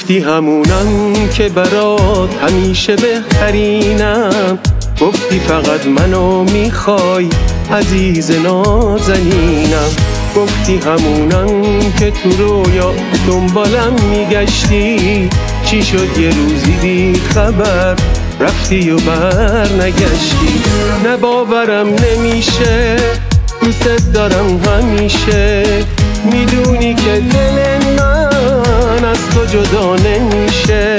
گفتی همونم که برات همیشه بهترینم، گفتی فقط منو میخوای عزیز نازنینم، گفتی همونم که تو رویا دنبالم میگشتی، چی شد یه روزی بی خبر رفتی و بر نگشتی. نه باورم نمیشه، دوست دارم همیشه، میدونی که دل من از تو جدا نمیشه.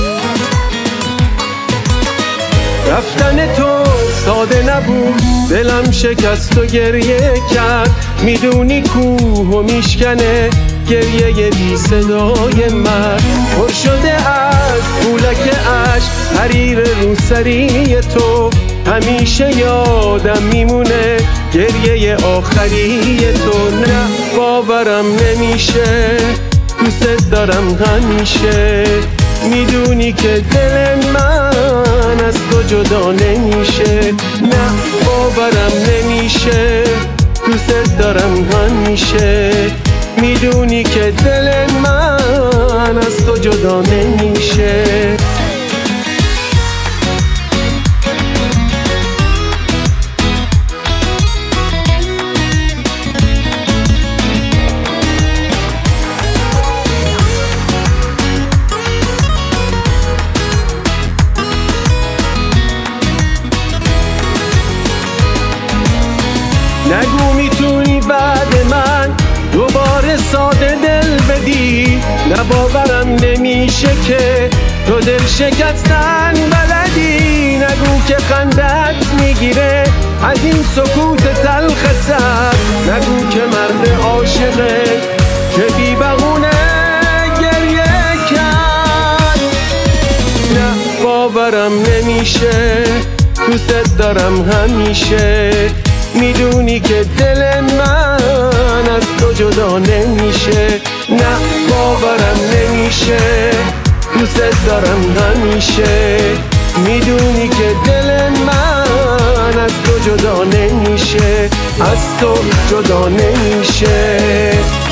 رفتن تو ساده نبود، دلم شکست و گریه کرد، میدونی کوه و میشکنه گریه بی صدای مرد. پر شده از پولک عشق حریر روسری تو، همیشه یادم میمونه گریه آخری تو. نه باورم نمیشه، دوست دارم همیشه، میدونی که دل من از تو جدا نمیشه. نه باورم نمیشه، دوست دارم همیشه، میدونی که دل من از تو جدا نمیشه. نگو میتونی بعد من دوباره ساده دل بدی، نه باورم نمیشه که تو دل شکستن بلدی. نگو که خندت میگیره از این سکوت تلخ سر، نگو که مرد عاشقه که بی بهونه گریه کرد. نه باورم نمیشه، دوست دارم همیشه، میدونی که دل من از تو جدا نمیشه. نه باورم نمیشه، دوست دارم همیشه، میدونی که دل من از تو جدا نمیشه، از تو جدا نمیشه.